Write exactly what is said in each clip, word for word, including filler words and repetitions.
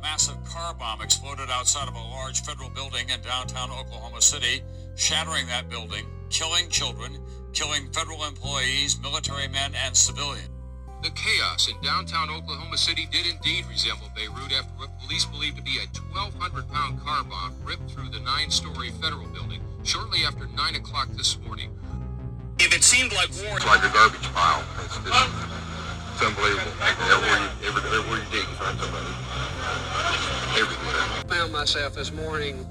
massive car bomb exploded outside of a large federal building in downtown Oklahoma City, shattering that building, killing children, killing federal employees, military men, and civilians. The chaos in downtown Oklahoma City did indeed resemble Beirut after what police believe to be a twelve hundred pound car bomb ripped through the nine-story federal building shortly after nine o'clock this morning. If it seemed like war... It's like a garbage pile. It's, it's, it's unbelievable. Everywhere you, every, everywhere you dig, you find somebody. Everywhere. I found myself this morning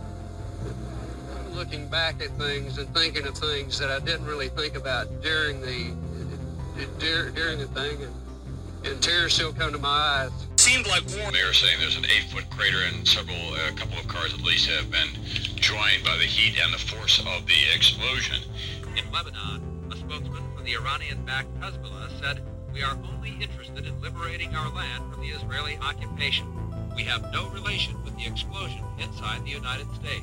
looking back at things and thinking of things that I didn't really think about during the during the thing, and, and tears still come to my eyes. Seemed like war. They are saying there's an eight-foot crater, and several, a couple of cars at least, have been joined by the heat and the force of the explosion. In Lebanon, a spokesman for the Iranian-backed Hezbollah said, "We are only interested in liberating our land from the Israeli occupation. We have no relation with the explosion inside the United States."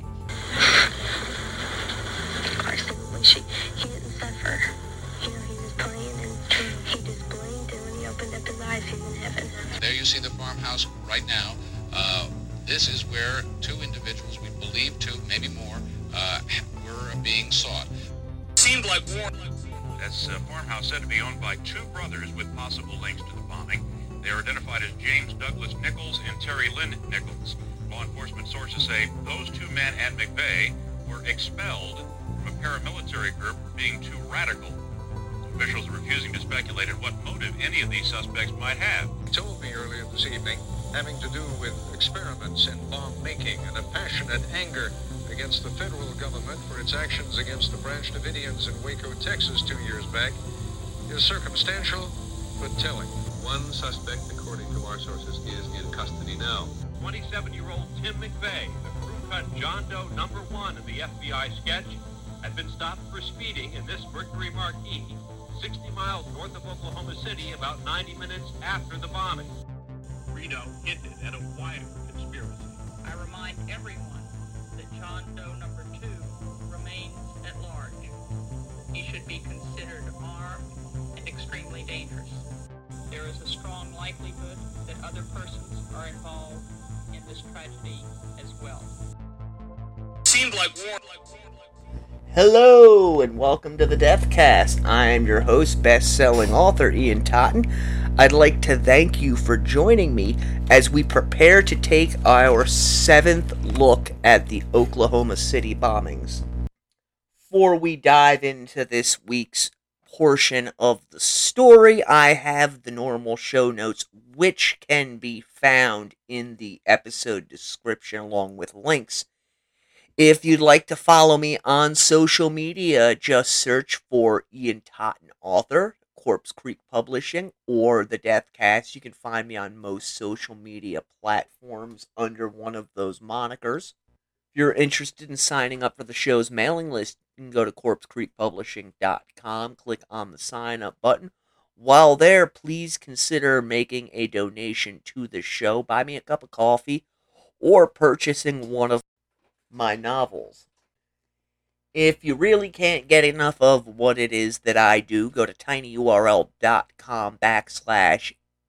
Of course, when she, he didn't suffer. You know, he was playing and he just blinked, and when he opened up his eyes, he was in heaven. There you see the farmhouse right now. Uh, this is where two individuals, we believe two, maybe more, uh, were being sought. Seemed like war. That's a farmhouse said to be owned by two brothers with possible links to the bombing. They are identified as James Douglas Nichols and Terry Lynn Nichols. Law enforcement sources say those two men and McVeigh were expelled from a paramilitary group for being too radical. Officials are refusing to speculate on what motive any of these suspects might have. He told me earlier this evening, having to do with experiments in bomb making and a passionate anger against the federal government for its actions against the Branch Davidians in Waco, Texas two years back, is circumstantial but telling. One suspect, according to our sources, is in custody now. twenty-seven-year-old Tim McVeigh, the crew-cut John Doe number one in the F B I sketch, had been stopped for speeding in this Mercury Marquis, sixty miles north of Oklahoma City, about ninety minutes after the bombing. Reno hinted at a wider conspiracy. I remind everyone that John Doe number two remains at large. He should be considered armed and extremely dangerous. There is a strong likelihood that other persons are involved in this tragedy as well. Seemed like war. Hello, and welcome to the Deathcast. I am your host, best-selling author Ian Totten. I'd like to thank you for joining me as we prepare to take our seventh look at the Oklahoma City bombings. Before we dive into this week's portion of the story, I have the normal show notes, which can be found in the episode description along with links. If you'd like to follow me on social media, just search for Ian Totten Author, Corpse Creek Publishing, or The Deathcast. You can find me on most social media platforms under one of those monikers. If you're interested in signing up for the show's mailing list, you can go to corpse creek publishing dot com, click on the sign up button. While there, please consider making a donation to the show. Buy me a cup of coffee or purchasing one of my novels. If you really can't get enough of what it is that I do, go to tinyurl.com backslash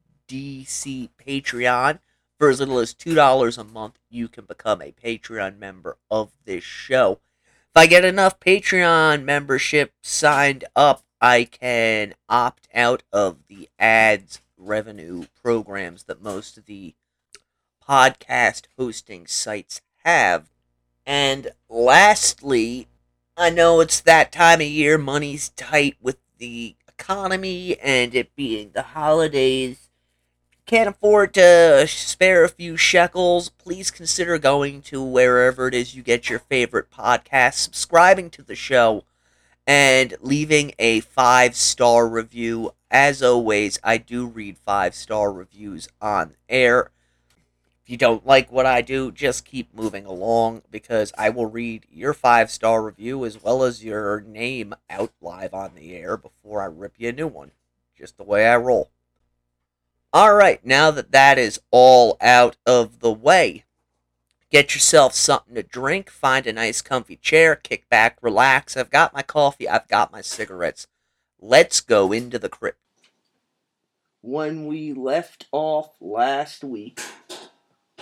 DC Patreon. For as little as two dollars a month, you can become a Patreon member of this show. If I get enough Patreon membership signed up, I can opt out of the ads revenue programs that most of the podcast hosting sites have. And lastly, I know it's that time of year, money's tight with the economy and it being the holidays. Can't afford to spare a few shekels, please consider going to wherever it is you get your favorite podcast, subscribing to the show, and leaving a five-star review. As always, I do read five-star reviews on air. If you don't like what I do, just keep moving along, because I will read your five-star review as well as your name out live on the air before I rip you a new one. Just the way I roll. Alright, now that that is all out of the way, get yourself something to drink, find a nice comfy chair, kick back, relax. I've got my coffee, I've got my cigarettes. Let's go into the crypt. When we left off last week,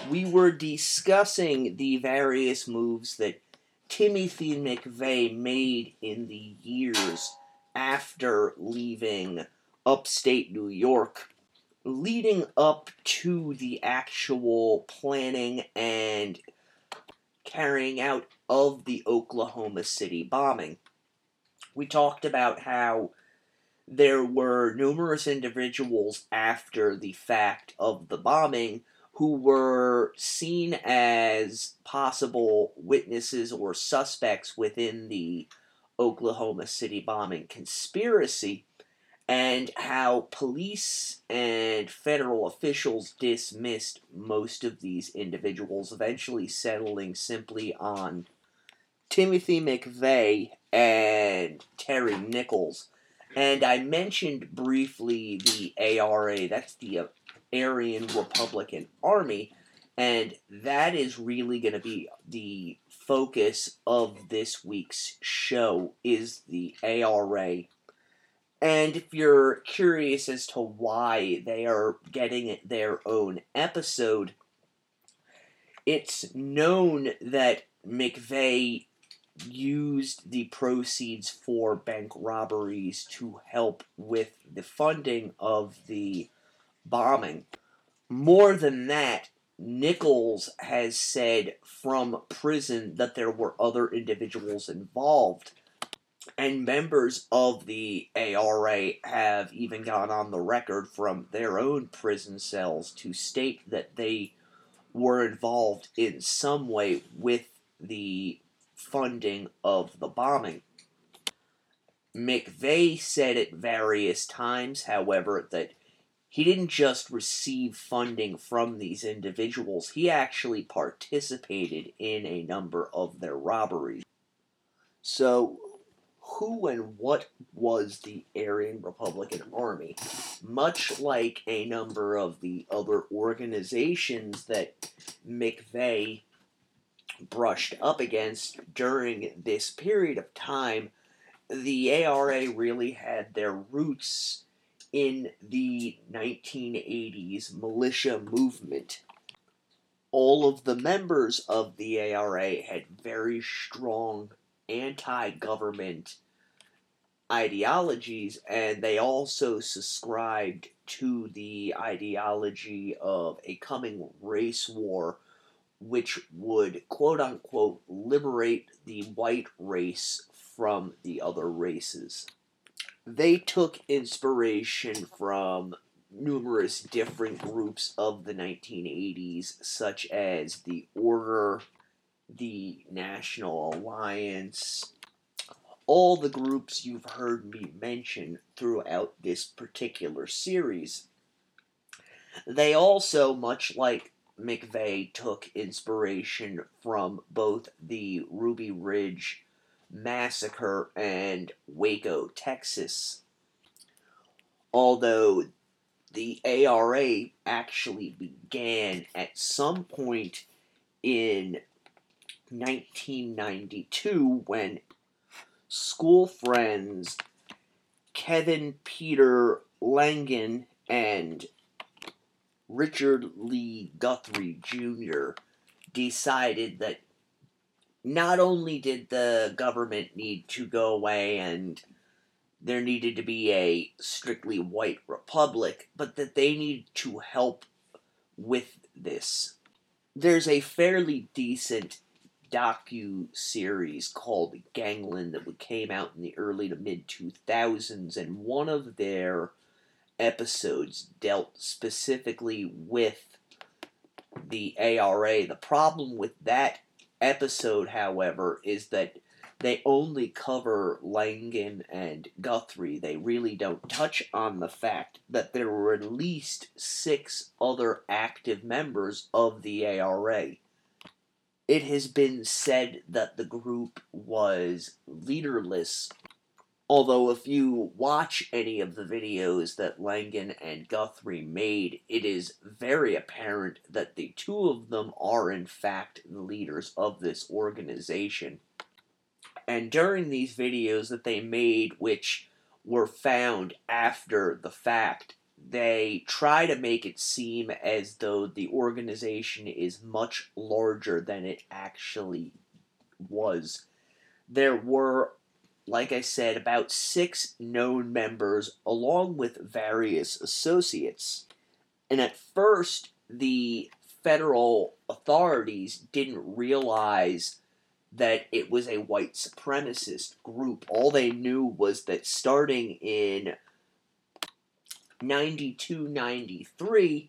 we were discussing the various moves that Timothy McVeigh made in the years after leaving upstate New York, leading up to the actual planning and carrying out of the Oklahoma City bombing. We talked about how there were numerous individuals after the fact of the bombing who were seen as possible witnesses or suspects within the Oklahoma City bombing conspiracy, and how police and federal officials dismissed most of these individuals, eventually settling simply on Timothy McVeigh and Terry Nichols. And I mentioned briefly the A R A, that's the uh, Aryan Republican Army, and that is really going to be the focus of this week's show, is the A R A. And if you're curious as to why they are getting their own episode, it's known that McVeigh used the proceeds for bank robberies to help with the funding of the bombing. More than that, Nichols has said from prison that there were other individuals involved, and members of the A R A have even gone on the record from their own prison cells to state that they were involved in some way with the funding of the bombing. McVeigh said at various times, however, that he didn't just receive funding from these individuals, he actually participated in a number of their robberies. So, who and what was the Aryan Republican Army? Much like a number of the other organizations that McVeigh brushed up against during this period of time, the A R A really had their roots in the nineteen eighties militia movement. All of the members of the A R A had very strong anti-government ideologies, and they also subscribed to the ideology of a coming race war, which would, quote-unquote, liberate the white race from the other races. They took inspiration from numerous different groups of the nineteen eighties, such as the Order, the National Alliance, all the groups you've heard me mention throughout this particular series. They also, much like McVeigh, took inspiration from both the Ruby Ridge Massacre and Waco, Texas. Although the A R A actually began at some point in nineteen ninety-two when school friends Kevin Peter Langan and Richard Lee Guthrie Junior decided that not only did the government need to go away and there needed to be a strictly white republic, but that they needed to help with this. There's a fairly decent docu-series called Gangland that came out in the early to mid two thousands, and one of their episodes dealt specifically with the A R A. The problem with that episode, however, is that they only cover Langan and Guthrie. They really don't touch on the fact that there were at least six other active members of the A R A. It has been said that the group was leaderless, although if you watch any of the videos that Langan and Guthrie made, it is very apparent that the two of them are in fact the leaders of this organization. And during these videos that they made, which were found after the fact, they try to make it seem as though the organization is much larger than it actually was. There were, like I said, about six known members along with various associates. And at first, the federal authorities didn't realize that it was a white supremacist group. All they knew was that starting in ninety-two ninety-three,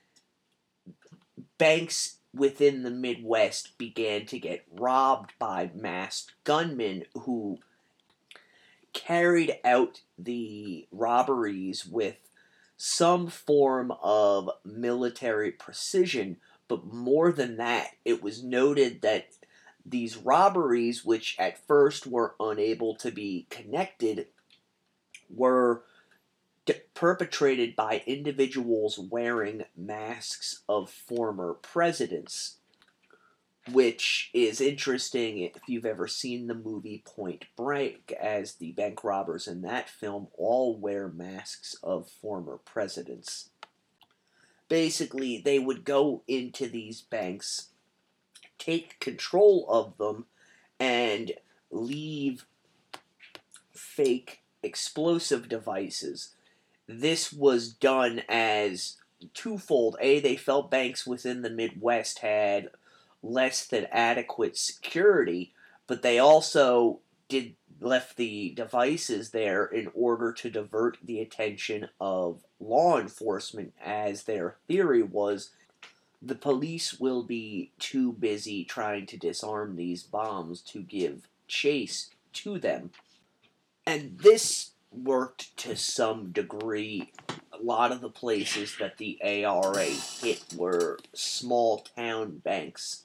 banks within the Midwest began to get robbed by masked gunmen who carried out the robberies with some form of military precision, but more than that, it was noted that these robberies, which at first were unable to be connected, were perpetrated by individuals wearing masks of former presidents, which is interesting if you've ever seen the movie Point Break, as the bank robbers in that film all wear masks of former presidents. Basically, they would go into these banks, take control of them, and leave fake explosive devices. This was done as twofold. A, they felt banks within the Midwest had less than adequate security, but they also did left the devices there in order to divert the attention of law enforcement, as their theory was the police will be too busy trying to disarm these bombs to give chase to them. And this worked to some degree. A lot of the places that the A R A hit were small town banks.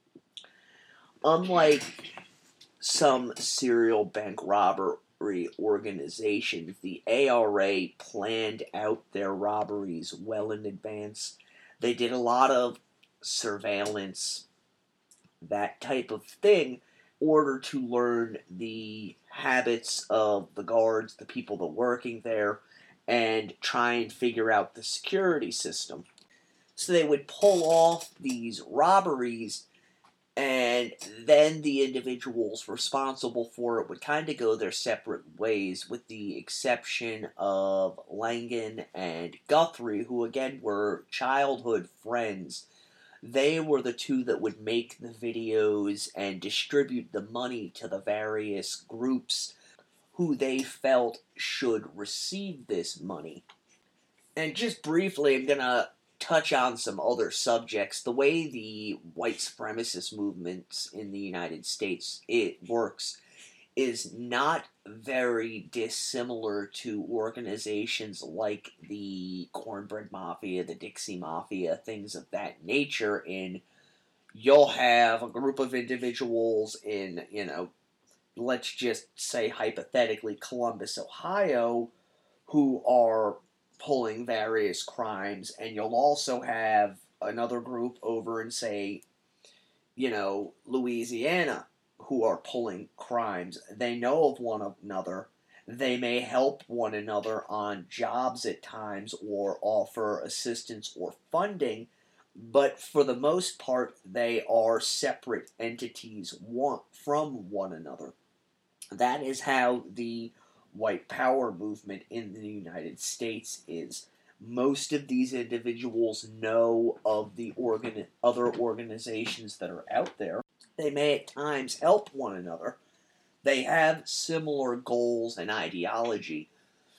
Unlike some serial bank robbery organizations, the A R A planned out their robberies well in advance. They did a lot of surveillance, that type of thing, in order to learn the habits of the guards, the people that were working there, and try and figure out the security system. So they would pull off these robberies, and then the individuals responsible for it would kind of go their separate ways, with the exception of Langan and Guthrie, who again were childhood friends. They were the two that would make the videos and distribute the money to the various groups who they felt should receive this money. And just briefly, I'm going to touch on some other subjects. The way the white supremacist movements in the United States it works is not very dissimilar to organizations like the Cornbread Mafia, the Dixie Mafia, things of that nature. In you'll have a group of individuals in, you know, let's just say hypothetically Columbus, Ohio, who are pulling various crimes, and you'll also have another group over in, say, you know, Louisiana, who are pulling crimes. They know of one another. They may help one another on jobs at times or offer assistance or funding, but for the most part, they are separate entities one, from one another. That is how the white power movement in the United States is. Most of these individuals know of the organ- other organizations that are out there. They may at times help one another. They have similar goals and ideology,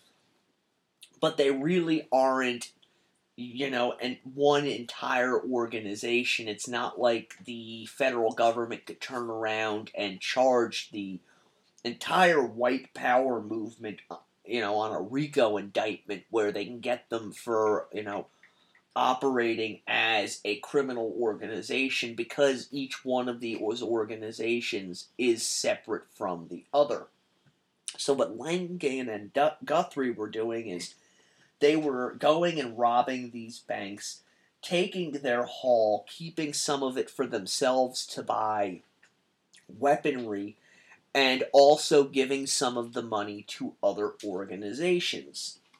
but they really aren't, you know, an, one entire organization. It's not like the federal government could turn around and charge the entire white power movement, you know, on a RICO indictment where they can get them for, you know, operating as a criminal organization, because each one of these organizations is separate from the other. So what Langan and Guthrie were doing is they were going and robbing these banks, taking their haul, keeping some of it for themselves to buy weaponry, and also giving some of the money to other organizations.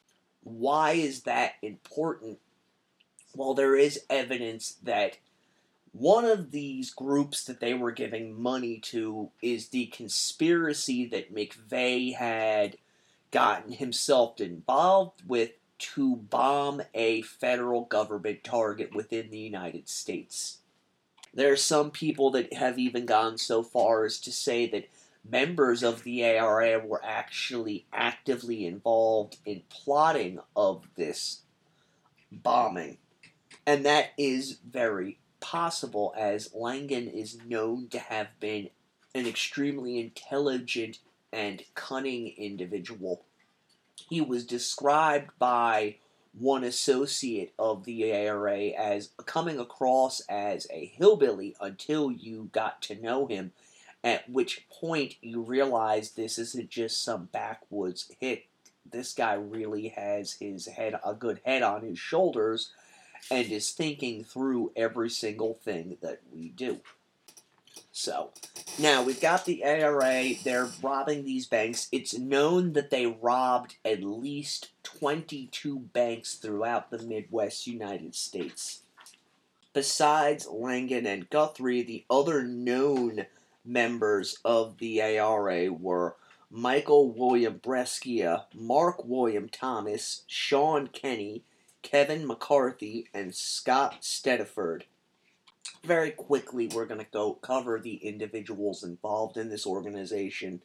Why is that important? Well, there is evidence that one of these groups that they were giving money to is the conspiracy that McVeigh had gotten himself involved with to bomb a federal government target within the United States. There are some people that have even gone so far as to say that members of the A R A were actually actively involved in plotting of this bombing. And that is very possible, as Langan is known to have been an extremely intelligent and cunning individual. He was described by one associate of the A R A as coming across as a hillbilly until you got to know him, at which point you realize this isn't just some backwoods hick. This guy really has his head, a good head on his shoulders, and is thinking through every single thing that we do. So, now we've got the A R A, they're robbing these banks. It's known that they robbed at least twenty-two banks throughout the Midwest United States. Besides Langan and Guthrie, the other known members of the A R A were Michael William Brescia, Mark William Thomas, Sean Kenny, Kevin McCarthy, and Scott Stediford. Very quickly, we're going to go cover the individuals involved in this organization.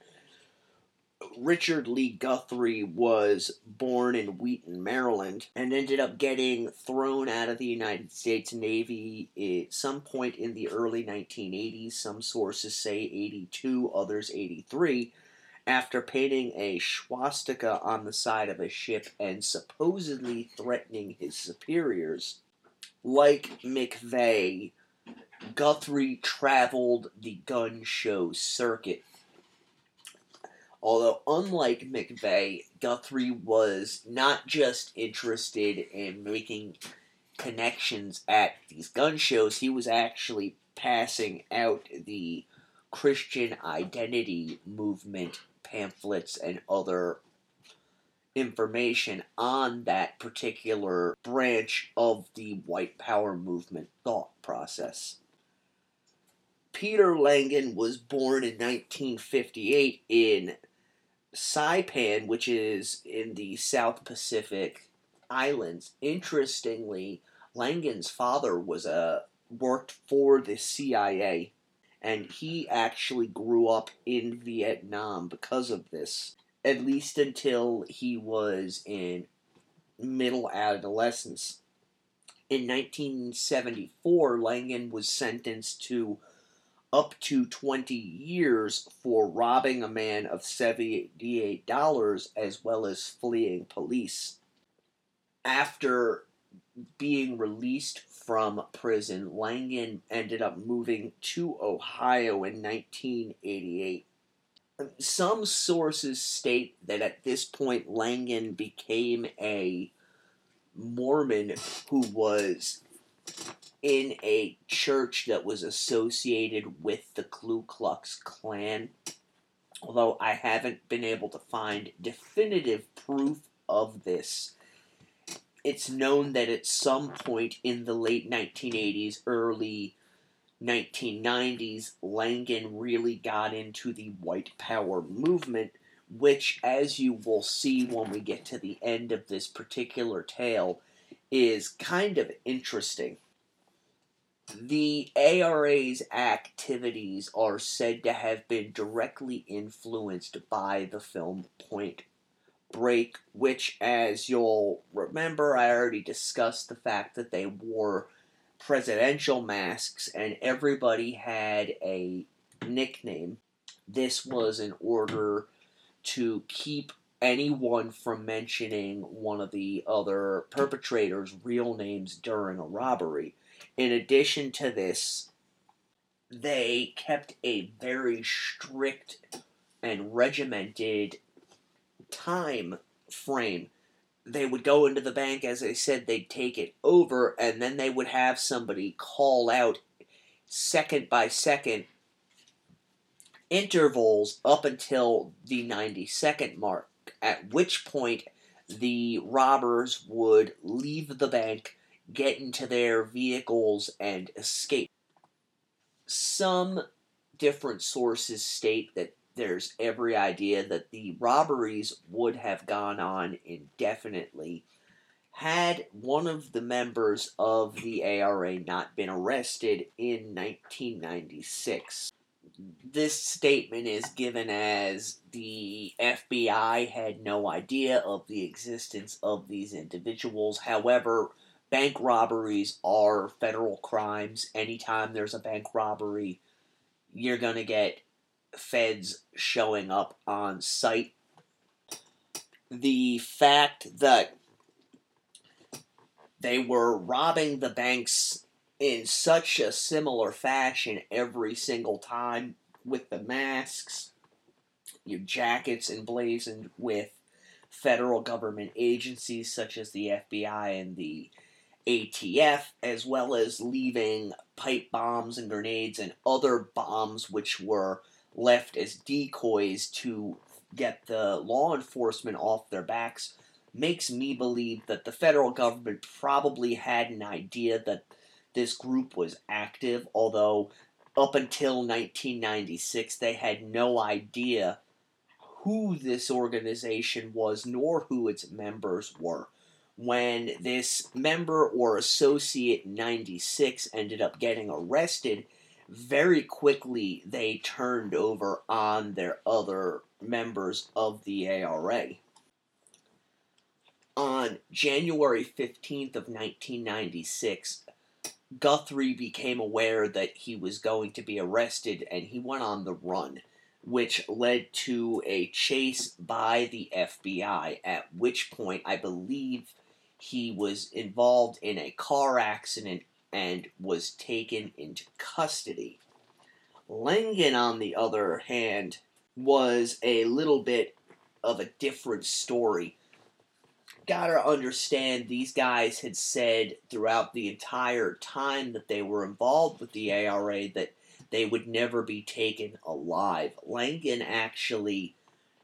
Richard Lee Guthrie was born in Wheaton, Maryland, and ended up getting thrown out of the United States Navy at some point in the early nineteen eighties. Some sources say eighty-two, others eighty-three. After painting a swastika on the side of a ship and supposedly threatening his superiors. Like McVeigh, Guthrie traveled the gun show circuit. Although, unlike McVeigh, Guthrie was not just interested in making connections at these gun shows, he was actually passing out the Christian identity movement pamphlets and other information on that particular branch of the white power movement thought process. Peter Langan was born in nineteen fifty-eight in Saipan, which is in the South Pacific Islands. Interestingly, Langan's father was a worked for the C I A. And he actually grew up in Vietnam because of this, at least until he was in middle adolescence. In nineteen seventy-four, Langan was sentenced to up to twenty years for robbing a man of seventy-eight dollars as well as fleeing police. After being released from prison, Langan ended up moving to Ohio in nineteen eighty-eight. Some sources state that at this point Langan became a Mormon who was in a church that was associated with the Ku Klux Klan, although I haven't been able to find definitive proof of this. It's known that at some point in the late nineteen eighties, early nineteen nineties, Langan really got into the white power movement, which, as you will see when we get to the end of this particular tale, is kind of interesting. The A R A's activities are said to have been directly influenced by the film Point Break, which, as you'll remember, I already discussed the fact that they wore presidential masks and everybody had a nickname. This was in order to keep anyone from mentioning one of the other perpetrators' real names during a robbery. In addition to this, they kept a very strict and regimented time frame. They would go into the bank, as I said, they'd take it over, and then they would have somebody call out second by second intervals up until the ninety second mark, at which point the robbers would leave the bank, get into their vehicles, and escape. Some different sources state that there's every idea that the robberies would have gone on indefinitely had one of the members of the A R A not been arrested in nineteen ninety-six. This statement is given as the F B I had no idea of the existence of these individuals. However, bank robberies are federal crimes. Anytime there's a bank robbery, you're going to get feds showing up on site. The fact that they were robbing the banks in such a similar fashion every single time, with the masks, your jackets emblazoned with federal government agencies such as the F B I and the A T F, as well as leaving pipe bombs and grenades and other bombs which were left as decoys to get the law enforcement off their backs, makes me believe that the federal government probably had an idea that this group was active, although up until nineteen ninety-six they had no idea who this organization was nor who its members were. When this member or associate in ninety-six ended up getting arrested, very quickly they turned over on their other members of the A R A. On January fifteenth of nineteen ninety-six, Guthrie became aware that he was going to be arrested, and he went on the run, which led to a chase by the F B I, at which point I believe he was involved in a car accident and was taken into custody. Langan, on the other hand, was a little bit of a different story. Gotta understand, these guys had said throughout the entire time that they were involved with the A R A that they would never be taken alive. Langan actually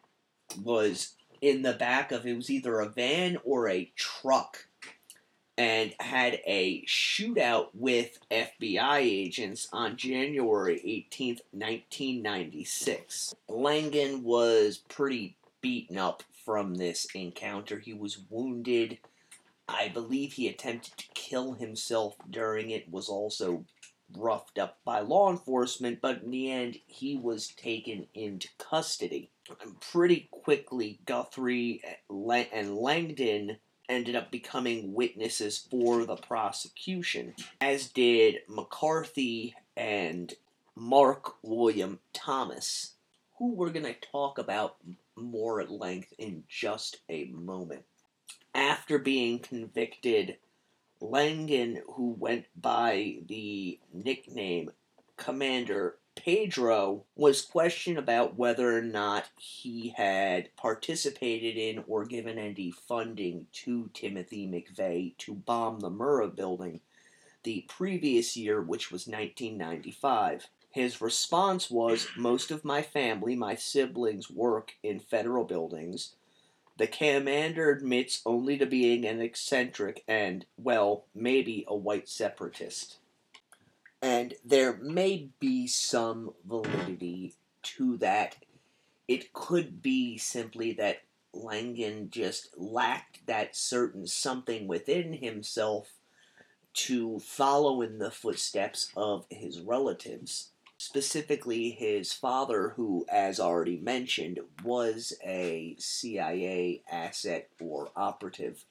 was in the back of, it was either a van or a truck, and had a shootout with F B I agents on January eighteenth, nineteen ninety-six. Langan was pretty beaten up from this encounter. He was wounded. I believe he attempted to kill himself during it, was also roughed up by law enforcement, but in the end, he was taken into custody. And pretty quickly, Guthrie and Langdon ended up becoming witnesses for the prosecution, as did McCarthy and Mark William Thomas, who we're going to talk about more at length in just a moment. After being convicted, Langan, who went by the nickname Commander Pedro, was questioned about whether or not he had participated in or given any funding to Timothy McVeigh to bomb the Murrah building the previous year, which was nineteen ninety-five. His response was, "Most of my family, my siblings, work in federal buildings. The commander admits only to being an eccentric and, well, maybe a white separatist." And there may be some validity to that. It could be simply that Langan just lacked that certain something within himself to follow in the footsteps of his relatives. Specifically, his father, who, as already mentioned, was a C I A asset or operative.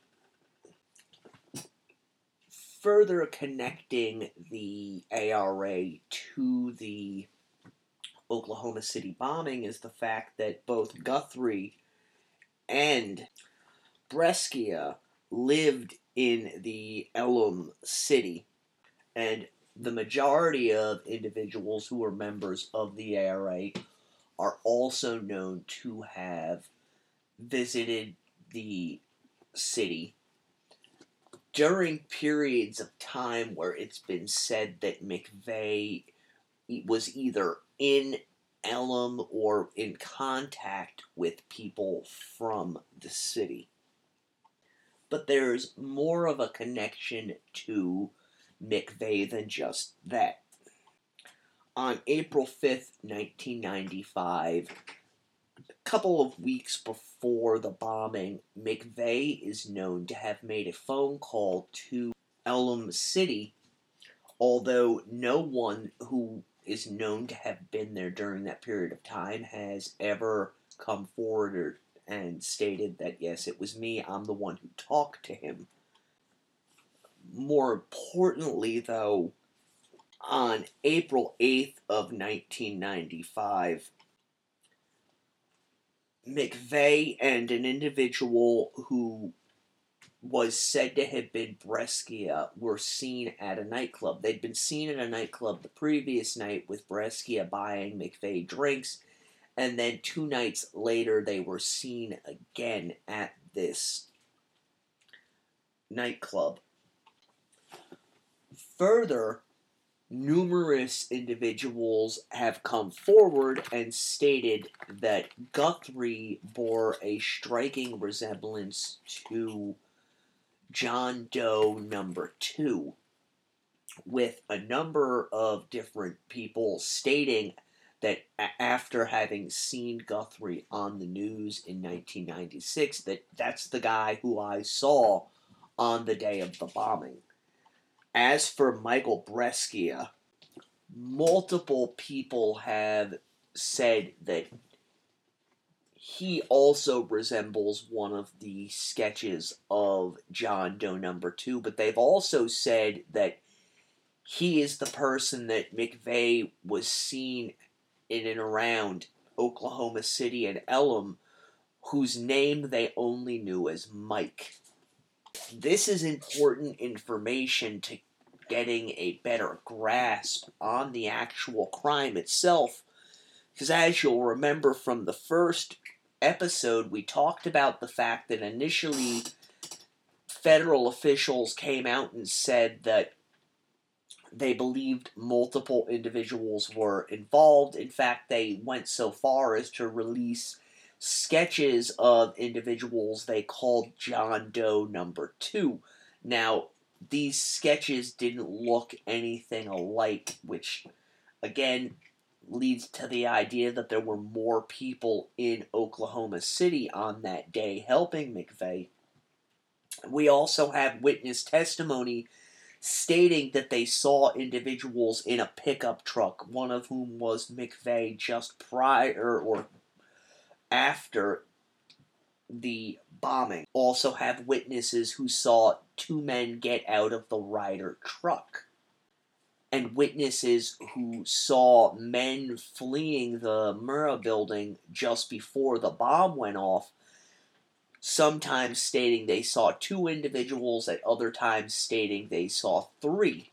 Further connecting the A R A to the Oklahoma City bombing is the fact that both Guthrie and Brescia lived in the Elam City, and the majority of individuals who were members of the A R A are also known to have visited the city during periods of time where it's been said that McVeigh was either in Elam or in contact with people from the city. But there's more of a connection to McVeigh than just that. On April fifth, nineteen ninety-five, a couple of weeks before the bombing, McVeigh is known to have made a phone call to Elm City, although no one who is known to have been there during that period of time has ever come forward or, and stated that, yes, it was me, I'm the one who talked to him. More importantly, though, on April eighth of nineteen ninety-five, McVeigh and an individual who was said to have been Brescia were seen at a nightclub. They'd been seen at a nightclub the previous night with Brescia buying McVeigh drinks, and then two nights later they were seen again at this nightclub. Further, numerous individuals have come forward and stated that Guthrie bore a striking resemblance to John Doe number two, with a number of different people stating that after having seen Guthrie on the news in nineteen ninety-six, that that's the guy who I saw on the day of the bombing. As for Michael Brescia, multiple people have said that he also resembles one of the sketches of John Doe number two, but they've also said that he is the person that McVeigh was seen in and around Oklahoma City and Elm, whose name they only knew as Mike. This is important information to getting a better grasp on the actual crime itself, because as you'll remember from the first episode, we talked about the fact that initially federal officials came out and said that they believed multiple individuals were involved. In fact, they went so far as to release sketches of individuals they called John Doe number two. Now, these sketches didn't look anything alike, which, again, leads to the idea that there were more people in Oklahoma City on that day helping McVeigh. We also have witness testimony stating that they saw individuals in a pickup truck, one of whom was McVeigh just prior or after the bombing. Also have witnesses who saw two men get out of the Ryder truck. And witnesses who saw men fleeing the Murrah building just before the bomb went off, sometimes stating they saw two individuals, at other times stating they saw three.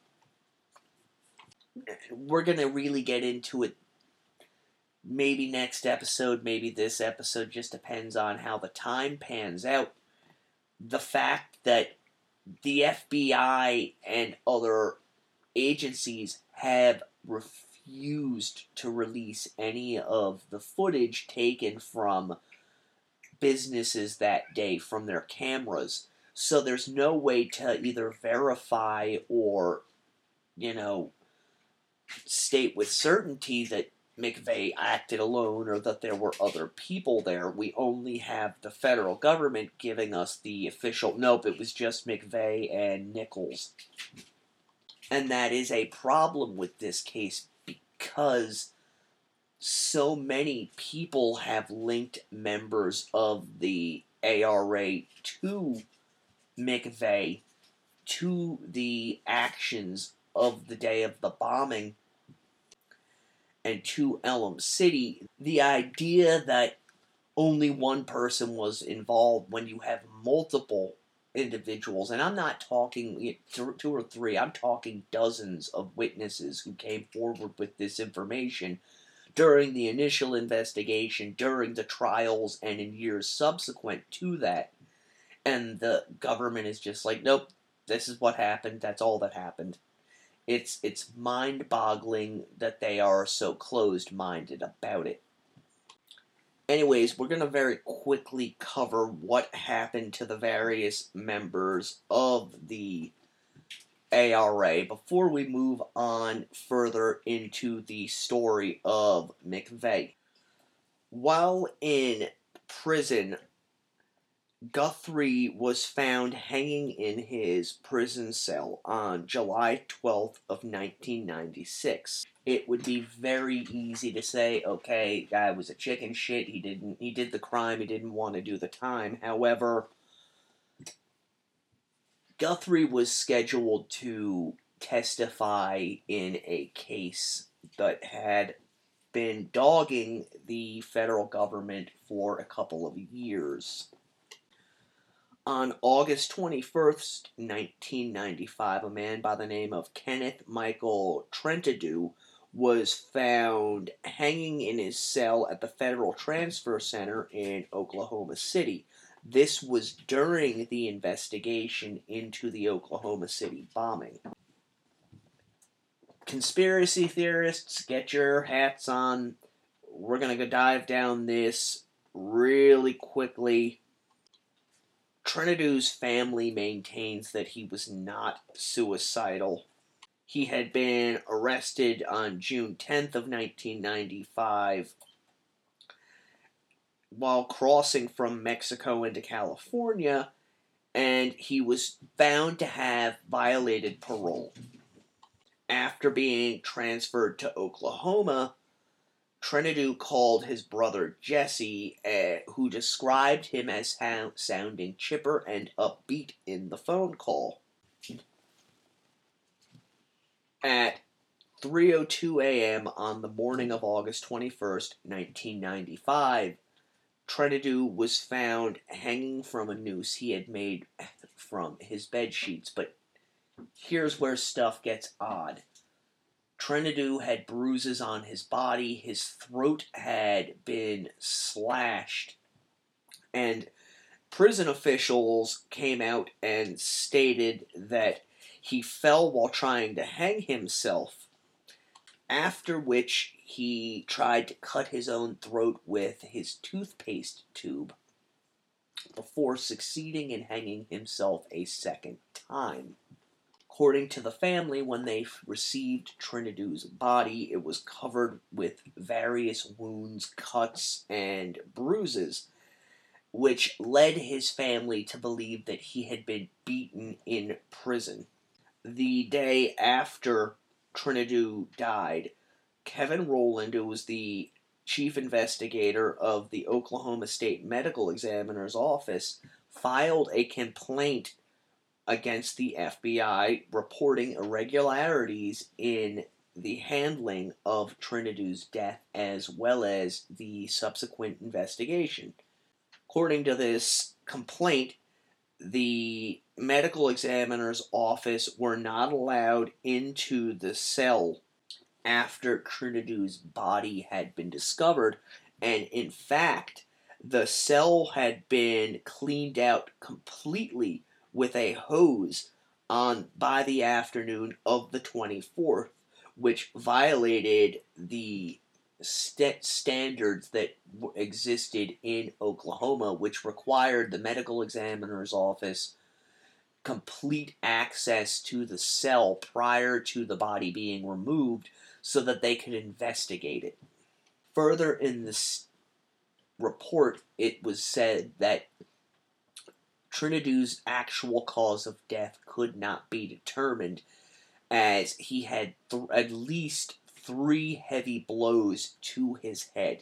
We're going to really get into it maybe next episode, maybe this episode, just depends on how the time pans out. The fact that the F B I and other agencies have refused to release any of the footage taken from businesses that day from their cameras. So there's no way to either verify or, you know, state with certainty that McVeigh acted alone or that there were other people there. We only have the federal government giving us the official, nope, it was just McVeigh and Nichols. And that is a problem with this case because so many people have linked members of the A R A to McVeigh, to the actions of the day of the bombing, and to Elm City. The idea that only one person was involved when you have multiple individuals, and I'm not talking two or three, I'm talking dozens of witnesses who came forward with this information during the initial investigation, during the trials, and in years subsequent to that. And the government is just like, nope, this is what happened, that's all that happened. It's it's mind-boggling that they are so closed-minded about it. Anyways, we're going to very quickly cover what happened to the various members of the A R A before we move on further into the story of McVeigh. While in prison, Guthrie was found hanging in his prison cell on July twelfth of nineteen ninety-six. It would be very easy to say, okay, guy was a chicken shit, he didn't he did the crime, he didn't want to do the time. However, Guthrie was scheduled to testify in a case that had been dogging the federal government for a couple of years. On August twenty-first, nineteen ninety-five, a man by the name of Kenneth Michael Trentadue was found hanging in his cell at the Federal Transfer Center in Oklahoma City. This was during the investigation into the Oklahoma City bombing. Conspiracy theorists, get your hats on. We're going to go dive down this really quickly. Trenadue's family maintains that he was not suicidal. He had been arrested on June tenth of nineteen ninety-five while crossing from Mexico into California, and he was found to have violated parole. After being transferred to Oklahoma, Trentadue called his brother Jesse, uh, who described him as ha- sounding chipper and upbeat in the phone call. At three oh two a.m. on the morning of August twenty-first, nineteen ninety-five, Trentadue was found hanging from a noose he had made from his bed sheets, but here's where stuff gets odd. Trentadue had bruises on his body, his throat had been slashed, and prison officials came out and stated that he fell while trying to hang himself, after which he tried to cut his own throat with his toothpaste tube before succeeding in hanging himself a second time. According to the family, when they received Trenadue's body, it was covered with various wounds, cuts, and bruises, which led his family to believe that he had been beaten in prison. The day after Trentadue died, Kevin Rowland, who was the chief investigator of the Oklahoma State Medical Examiner's Office, filed a complaint against the F B I reporting irregularities in the handling of Trenadue's death as well as the subsequent investigation. According to this complaint, the medical examiner's office were not allowed into the cell after Trenadue's body had been discovered, and in fact, the cell had been cleaned out completely with a hose on by the afternoon of the twenty-fourth, which violated the st- standards that w- existed in Oklahoma, which required the medical examiner's office complete access to the cell prior to the body being removed so that they could investigate it. Further in this report, it was said that Trenadue's actual cause of death could not be determined, as he had th- at least three heavy blows to his head,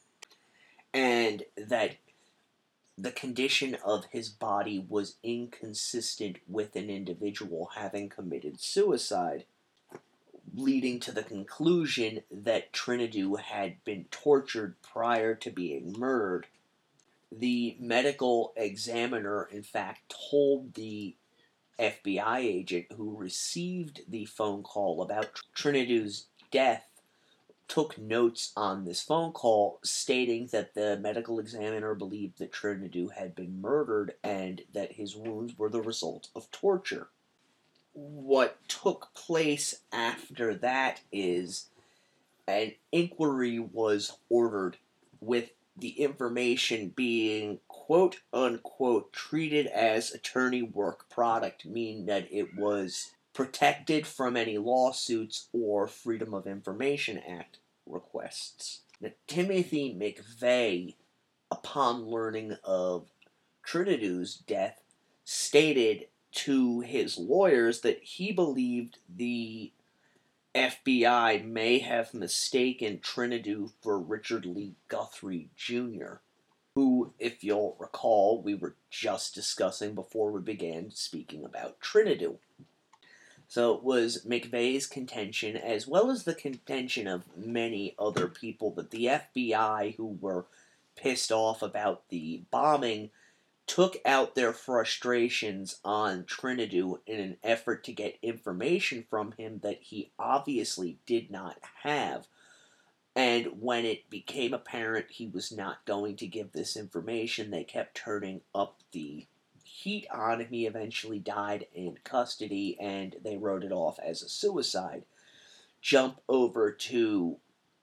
and that the condition of his body was inconsistent with an individual having committed suicide, leading to the conclusion that Trentadue had been tortured prior to being murdered. The medical examiner, in fact, told the F B I agent who received the phone call about Trenadue's death, took notes on this phone call, stating that the medical examiner believed that Trentadue had been murdered and that his wounds were the result of torture. What took place after that is an inquiry was ordered with the information being quote-unquote treated as attorney work product, meaning that it was protected from any lawsuits or Freedom of Information Act requests. Now, Timothy McVeigh, upon learning of Trinity's death, stated to his lawyers that he believed the F B I may have mistaken Trinity for Richard Lee Guthrie Junior, who, if you'll recall, we were just discussing before we began speaking about Trinity. So it was McVeigh's contention, as well as the contention of many other people, that the F B I, who were pissed off about the bombing, took out their frustrations on Trinity in an effort to get information from him that he obviously did not have. And when it became apparent he was not going to give this information, they kept turning up the heat on him. He eventually died in custody, and they wrote it off as a suicide. Jump over to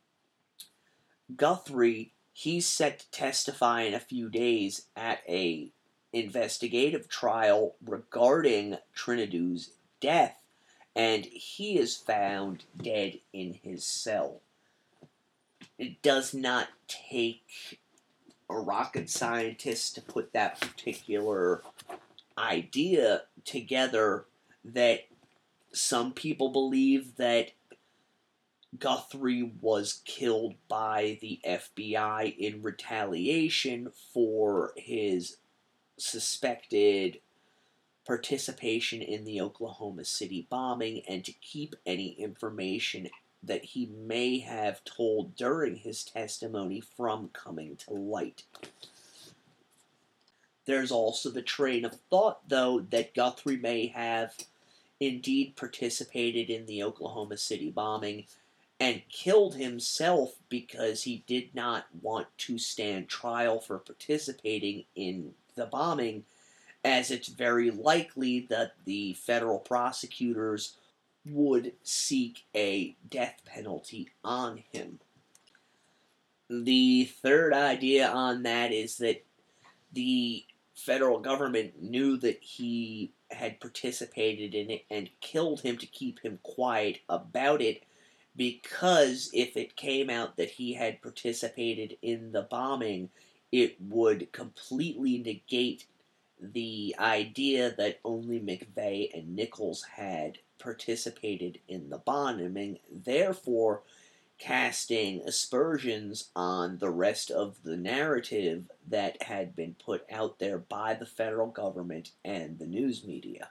Guthrie. He's set to testify in a few days at a investigative trial regarding Trinity's death, and he is found dead in his cell. It does not take a rocket scientist to put that particular idea together, that some people believe that Guthrie was killed by the F B I in retaliation for his suspected participation in the Oklahoma City bombing, and to keep any information that he may have told during his testimony from coming to light. There's also the train of thought, though, that Guthrie may have indeed participated in the Oklahoma City bombing and killed himself because he did not want to stand trial for participating in the bombing, as it's very likely that the federal prosecutors would seek a death penalty on him. The third idea on that is that the federal government knew that he had participated in it and killed him to keep him quiet about it, because if it came out that he had participated in the bombing, it would completely negate the idea that only McVeigh and Nichols had participated in the bombing, therefore casting aspersions on the rest of the narrative that had been put out there by the federal government and the news media.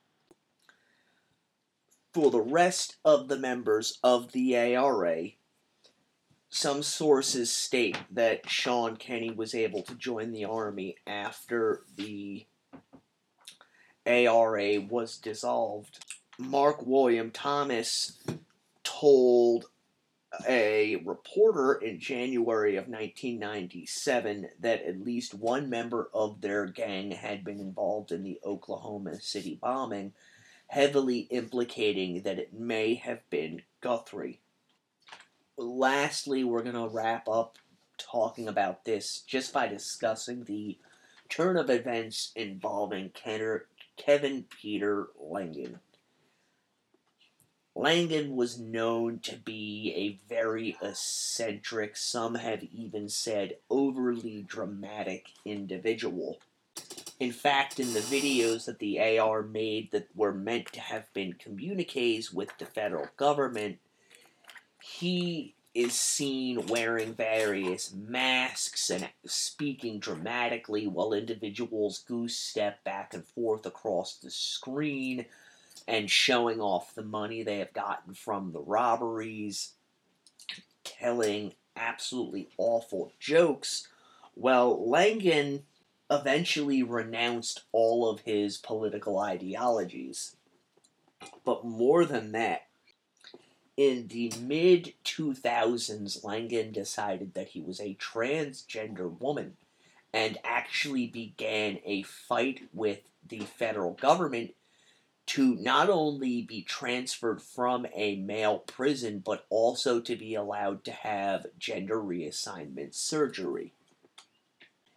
For the rest of the members of the A R A, some sources state that Sean Kenny was able to join the Army after the A R A was dissolved. Mark William Thomas told a reporter in January of nineteen ninety-seven that at least one member of their gang had been involved in the Oklahoma City bombing, heavily implicating that it may have been Guthrie. Lastly, we're going to wrap up talking about this just by discussing the turn of events involving Kenner, Kevin Peter Langan. Langan was known to be a very eccentric, some have even said overly dramatic individual. In fact, in the videos that the A R made that were meant to have been communiques with the federal government, he is seen wearing various masks and speaking dramatically while individuals goose step back and forth across the screen and showing off the money they have gotten from the robberies, telling absolutely awful jokes. Well, Langan eventually renounced all of his political ideologies. But more than that, in the mid two thousands, Langan decided that he was a transgender woman and actually began a fight with the federal government to not only be transferred from a male prison, but also to be allowed to have gender reassignment surgery.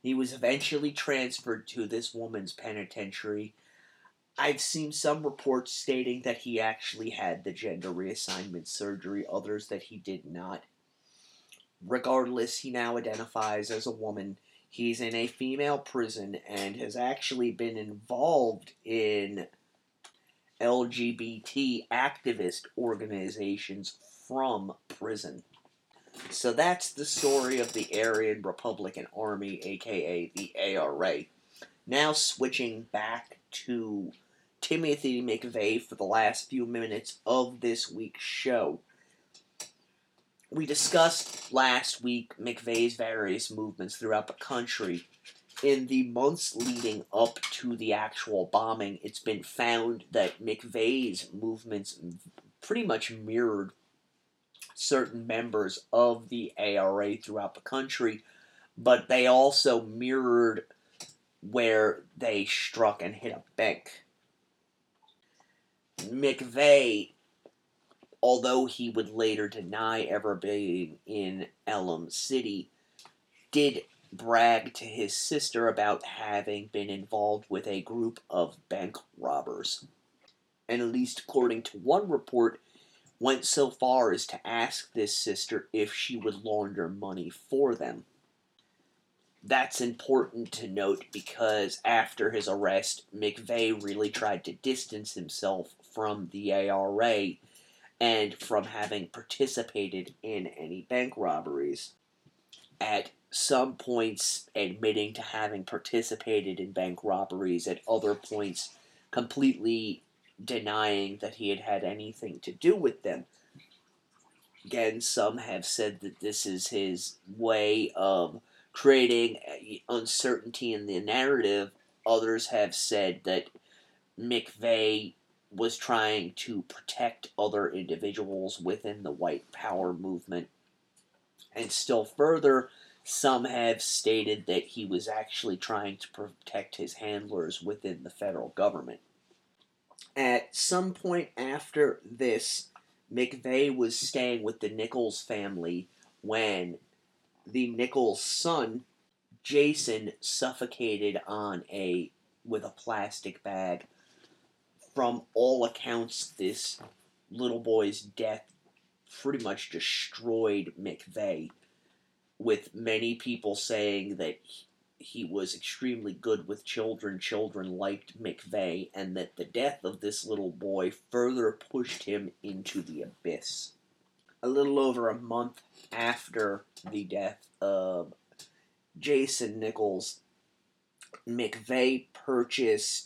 He was eventually transferred to this woman's penitentiary. I've seen some reports stating that he actually had the gender reassignment surgery, others that he did not. Regardless, he now identifies as a woman. He's in a female prison and has actually been involved in L G B T activist organizations from prison. So that's the story of the Aryan Republican Army, aka the A R A. Now switching back to Timothy McVeigh for the last few minutes of this week's show. We discussed last week McVeigh's various movements throughout the country. In the months leading up to the actual bombing, it's been found that McVeigh's movements pretty much mirrored certain members of the A R A throughout the country, but they also mirrored where they struck and hit a bank. McVeigh, although he would later deny ever being in Elm City, did brag to his sister about having been involved with a group of bank robbers. And at least according to one report, went so far as to ask this sister if she would launder money for them. That's important to note because after his arrest, McVeigh really tried to distance himself from the A R A and from having participated in any bank robberies. At some points admitting to having participated in bank robberies, at other points completely denying that he had had anything to do with them. Again, some have said that this is his way of creating uncertainty in the narrative. Others have said that McVeigh was trying to protect other individuals within the white power movement. And still further, some have stated that he was actually trying to protect his handlers within the federal government. At some point after this, McVeigh was staying with the Nichols family when the Nichols' son, Jason, suffocated on a with a plastic bag. From all accounts, this little boy's death pretty much destroyed McVeigh, with many people saying that he was extremely good with children, children liked McVeigh, and that the death of this little boy further pushed him into the abyss. A little over a month after the death of Jason Nichols, McVeigh purchased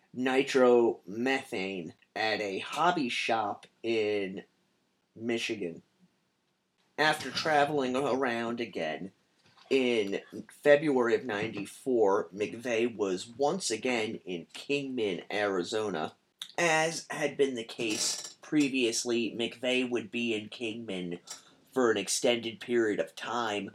nitromethane at a hobby shop in Michigan. After traveling around again, in February of ninety-four, McVeigh was once again in Kingman, Arizona. As had been the case previously, McVeigh would be in Kingman for an extended period of time,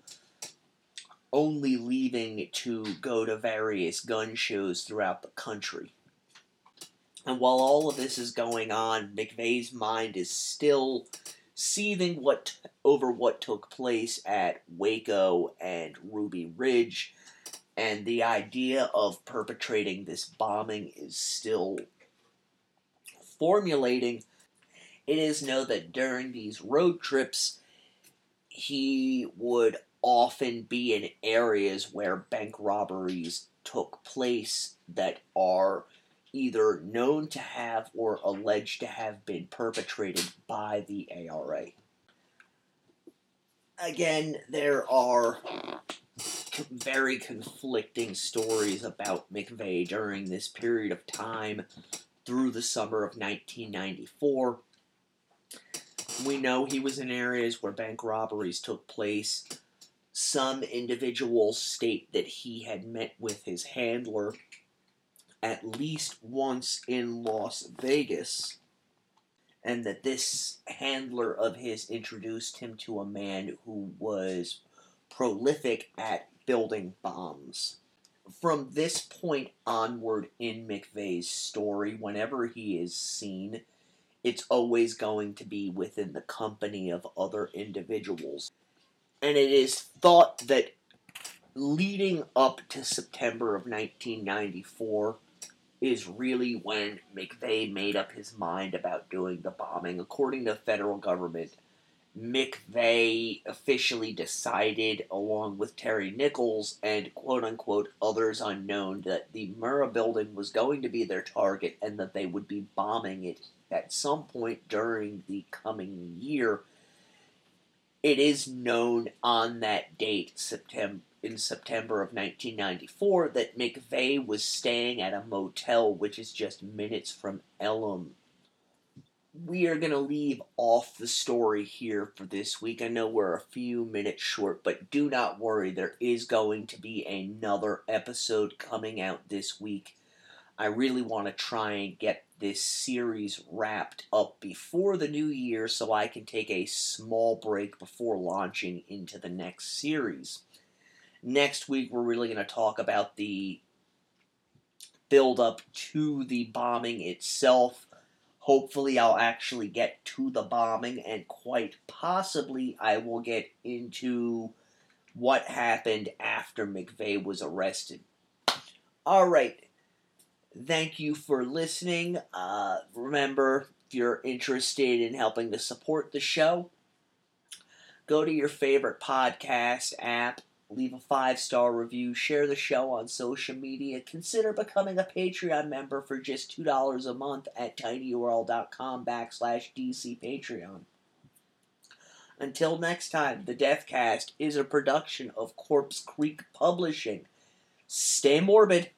only leaving to go to various gun shows throughout the country. And while all of this is going on, McVeigh's mind is still seething what over what took place at Waco and Ruby Ridge, and the idea of perpetrating this bombing is still formulating. It is known that during these road trips, he would often be in areas where bank robberies took place that are either known to have or alleged to have been perpetrated by the A R A. Again, there are very conflicting stories about McVeigh during this period of time through the summer of nineteen ninety-four. We know he was in areas where bank robberies took place. Some individuals state that he had met with his handler at least once in Las Vegas, and that this handler of his introduced him to a man who was prolific at building bombs. From this point onward in McVeigh's story, whenever he is seen, it's always going to be within the company of other individuals. And it is thought that leading up to September of nineteen ninety-four is really when McVeigh made up his mind about doing the bombing. According to the federal government, McVeigh officially decided, along with Terry Nichols and quote-unquote others unknown, that the Murrah building was going to be their target and that they would be bombing it at some point during the coming year. It is known on that date, September, in September of nineteen ninety-four, that McVeigh was staying at a motel which is just minutes from Elam. We are going to leave off the story here for this week. I know we're a few minutes short, but do not worry, there is going to be another episode coming out this week. I really want to try and get this series wrapped up before the new year so I can take a small break before launching into the next series. Next week, we're really going to talk about the build-up to the bombing itself. Hopefully, I'll actually get to the bombing, and quite possibly, I will get into what happened after McVeigh was arrested. Alright, thank you for listening. Uh, remember, if you're interested in helping to support the show, go to your favorite podcast app, leave a five-star review, share the show on social media, consider becoming a Patreon member for just two dollars a month at tinyurl.com backslash DC Patreon. Until next time, the Deathcast is a production of Corpse Creek Publishing. Stay morbid.